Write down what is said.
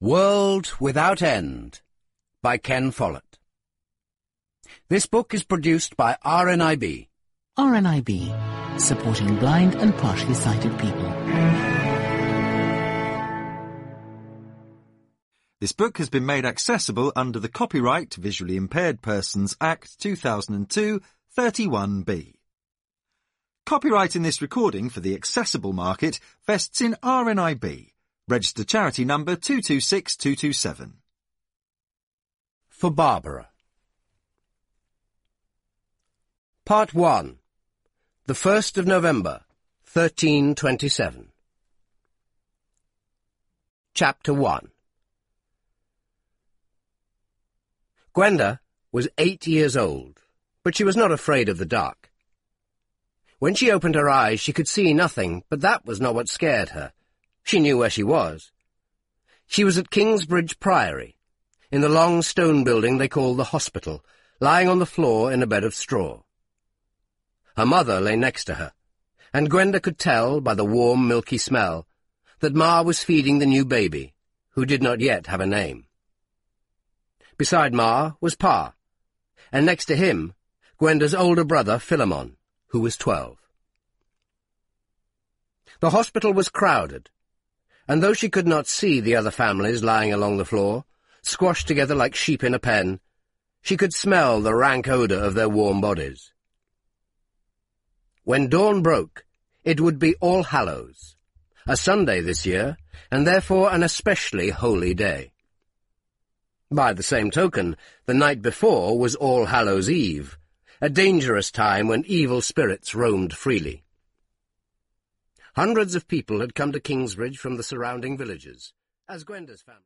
World Without End by Ken Follett. This book is produced by RNIB. RNIB, supporting blind and partially sighted people. This book has been made accessible under the Copyright Visually Impaired Persons Act 2002, 31B. Copyright in this recording for the accessible market vests in RNIB. Registered charity number 226227. For Barbara. Part 1. The 1st of November, 1327. Chapter 1. Gwenda was 8 years old, but she was not afraid of the dark. When she opened her eyes, she could see nothing, but that was not what scared her. She knew where she was. She was at Kingsbridge Priory, in the long stone building they called the hospital, lying on the floor in a bed of straw. Her mother lay next to her, and Gwenda could tell by the warm, milky smell that Ma was feeding the new baby, who did not yet have a name. Beside Ma was Pa, and next to him, Gwenda's older brother, Philemon, who was 12. The hospital was crowded, and though she could not see the other families lying along the floor, squashed together like sheep in a pen, she could smell the rank odour of their warm bodies. When dawn broke, it would be All Hallows, a Sunday this year, and therefore an especially holy day. By the same token, the night before was All Hallows' Eve, a dangerous time when evil spirits roamed freely. Hundreds of people had come to Kingsbridge from the surrounding villages, as Gwenda's family.